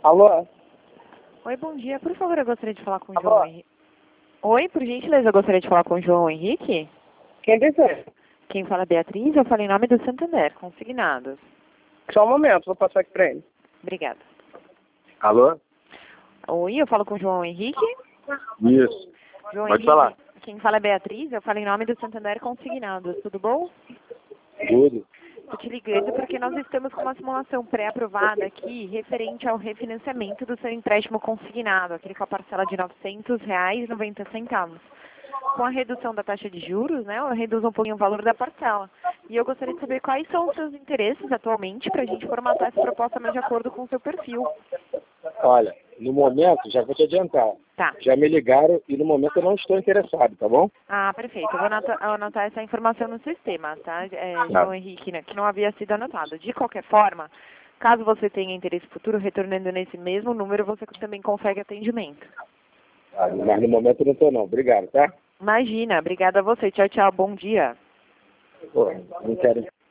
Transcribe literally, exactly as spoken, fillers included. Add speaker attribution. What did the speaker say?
Speaker 1: Alô?
Speaker 2: Oi, bom dia. Por favor, eu gostaria de falar com o
Speaker 1: Alô?
Speaker 2: João Henrique. Oi, por gentileza, eu gostaria de falar com o João Henrique.
Speaker 1: Quem deseja?
Speaker 2: Quem fala é Beatriz, eu falo em nome do Santander, consignados.
Speaker 1: Só um momento, vou passar aqui pra ele.
Speaker 2: Obrigada.
Speaker 3: Alô?
Speaker 2: Oi, eu falo com o João Henrique.
Speaker 3: Isso.
Speaker 2: João
Speaker 3: Pode
Speaker 2: Henrique,
Speaker 3: falar.
Speaker 2: quem fala é Beatriz, eu falo em nome do Santander, consignados. Tudo bom?
Speaker 3: Tudo.
Speaker 2: Estou te ligando porque nós estamos com uma simulação pré-aprovada aqui referente ao refinanciamento do seu empréstimo consignado, aquele com a parcela de novecentos reais e noventa centavos. Com a redução da taxa de juros, né, reduz um pouquinho o valor da parcela. E eu gostaria de saber quais são os seus interesses atualmente para a gente formatar essa proposta mais de acordo com o seu perfil.
Speaker 3: Olha, no momento, já vou te adiantar.
Speaker 2: Tá.
Speaker 3: Já me ligaram e no momento eu não estou interessado, tá bom?
Speaker 2: Ah, perfeito. Eu vou anotar, anotar essa informação no sistema, tá? É,
Speaker 3: Tá.
Speaker 2: João Henrique, né, que não havia sido anotado. De qualquer forma, caso você tenha interesse futuro, retornando nesse mesmo número, você também consegue atendimento.
Speaker 3: Mas no momento eu não estou não. Obrigado, tá?
Speaker 2: Imagina. Obrigada a você. Tchau, tchau. Bom dia.
Speaker 3: Pô, não quero